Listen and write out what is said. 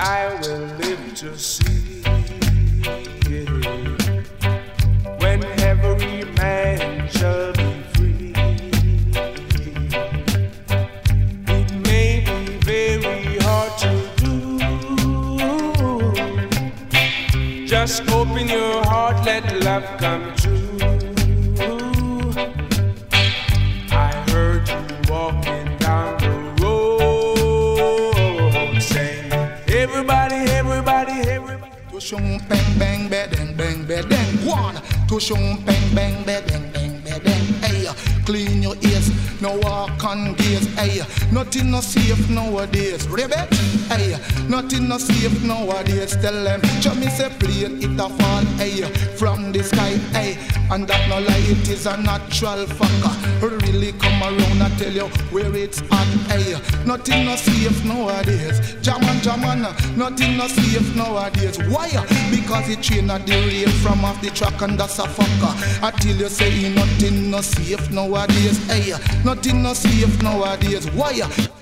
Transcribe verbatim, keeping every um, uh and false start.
I will live to see. When every man shall be free. It may be very hard to do. Just open your heart, let love come true. I heard you walking down the road saying, everybody, everybody, everybody. To shum bang bang bang bang bang bang one. To shum bang bang bang bang bang bang. Hey, clean your ears, no walk on gears. Hey, nothing no safe nowadays. Ribbit. Hey, nothing no safe nowadays. Tell them, show me say plane it a fall. Hey, from the sky. Hey, and that no lie, it is a natural fucker. Really come around and tell you where it's at. Hey, nothing no safe nowadays. Jaman jaman, nothing no safe nowadays. Why? Because the train at the rail from off the track and that's a fucker. Until you say nothing no safe nowadays. Hey, nothing no safe nowadays. Why?